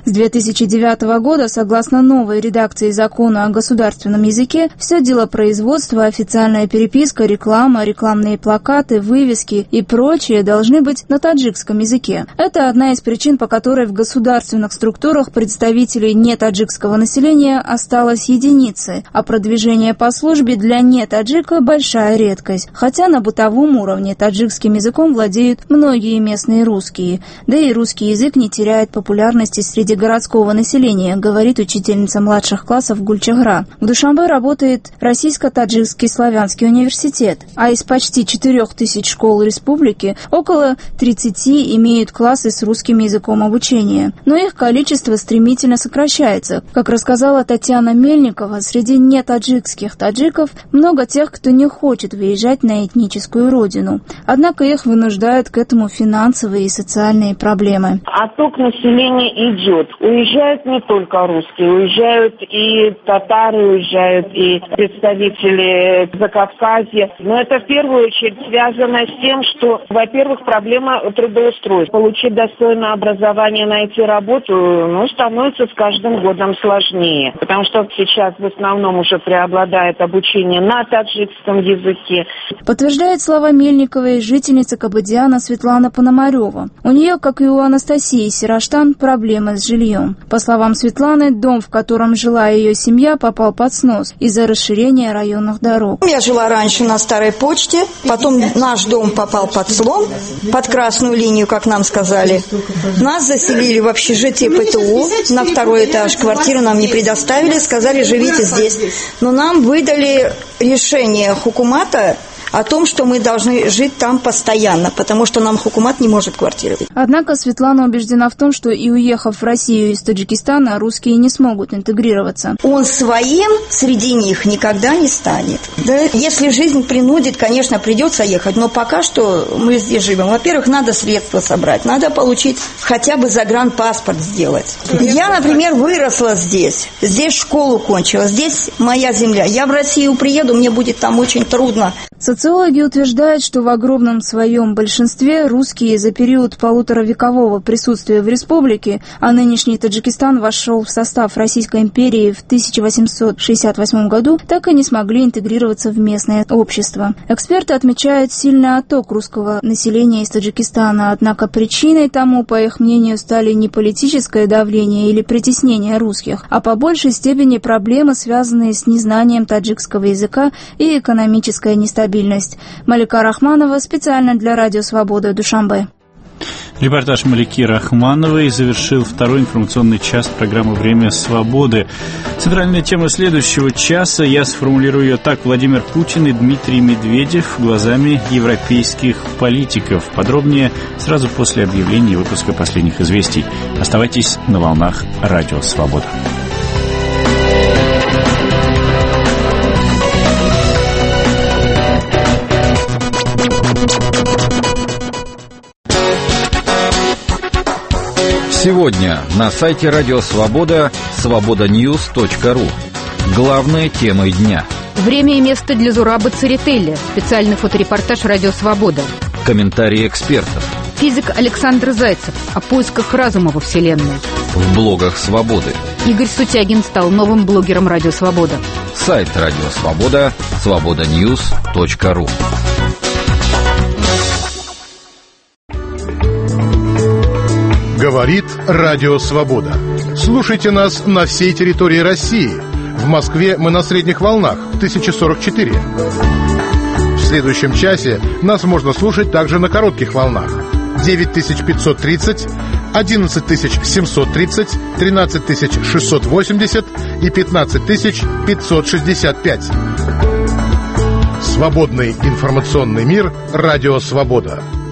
С 2009 года, согласно новой редакции закона о государственном языке, все делопроизводство, официальная переписка, реклама, рекламные плакаты, вывески и прочее должны быть на таджикском языке. Это одна из причин, по которой в государственных структурах представителей нетаджикского населения осталось единицы, а продвижение по службе для нетаджика – большая редкость. Хотя на бытовом уровне таджикским языком владеют многие местные русские. Да и русский язык не теряет популярности среди городского населения, говорит учительница младших классов Гульчагра. В Душанбе работает Российско-Таджикский славянский университет, а из почти 4000 школ республики около 30 имеют классы с русским языком обучения. Но их количество стремительно сокращается. Как рассказала Татьяна Мельникова, среди нетаджикских таджиков много тех, кто не хочет выезжать на этническую родину. Однако их вынуждают к этому финансовые и социальные проблемы. Отток населения идет. Уезжают не только русские, уезжают и татары, уезжают и представители Закавказья. Но это в первую очередь связано с тем, что, во-первых, проблема трудоустройства. Получить достойное образование, найти работу, становится с каждым годом сложнее. Потому что сейчас в основном уже преобладает обучение на таджикском языке. Подтверждает слова Мельниковой жительница Кабадиана Светлана Пономарева. У нее, как и у Анастасии Сираштан, проблемы с жильем. По словам Светланы, дом, в котором жила ее семья, попал под снос из-за расширения районных дорог. Я жила раньше на Старой почте, потом наш дом попал под слом, под красную линию, как нам сказали. Нас заселили в общежитие ПТУ, на второй этаж. Квартиру нам не предоставили, сказали, живите здесь. Но нам выдали решение хукумата о том, что мы должны жить там постоянно, потому что нам хукумат не может квартиру. Однако Светлана убеждена в том, что и уехав в Россию из Таджикистана, русские не смогут интегрироваться. Он своим среди них никогда не станет. Да? Если жизнь принудит, конечно, придется ехать, но пока что мы здесь живем. Во-первых, надо средства собрать, надо получить хотя бы загранпаспорт сделать. Я, например, выросла здесь школу кончила, здесь моя земля. Я в Россию приеду, мне будет там очень трудно. Социологи утверждают, что в огромном своем большинстве русские за период полуторавекового присутствия в республике, а нынешний Таджикистан вошел в состав Российской империи в 1868 году, так и не смогли интегрироваться в местное общество. Эксперты отмечают сильный отток русского населения из Таджикистана, однако причиной тому, по их мнению, стали не политическое давление или притеснение русских, а по большей степени проблемы, связанные с незнанием таджикского языка и экономическая нестабильность. Малика Рахманова специально для Радио Свобода, Душанбе. Репортаж Малики Рахмановой завершил второй информационный час программы «Время свободы». Центральная тема следующего часа, я сформулирую ее так: Владимир Путин и Дмитрий Медведев глазами европейских политиков. Подробнее сразу после объявления выпуска последних известий. Оставайтесь на волнах Радио Свобода. Сегодня на сайте Радио Свобода свободаньюз.ру. Главные темы дня. Время и место для Зурабы Церетели. Специальный фоторепортаж «Радио Свобода». Комментарии экспертов. Физик Александр Зайцев о поисках разума во Вселенной. В блогах Свободы. Игорь Сутягин стал новым блогером «Радио Свобода». Сайт Радио Свобода свободаньюз.ру. Говорит Радио Свобода. Слушайте нас на всей территории России. В Москве мы на средних волнах 1044. В следующем часе нас можно слушать также на коротких волнах 9530, 11730, 13680 и 15565. Свободный информационный мир. Радио Свобода.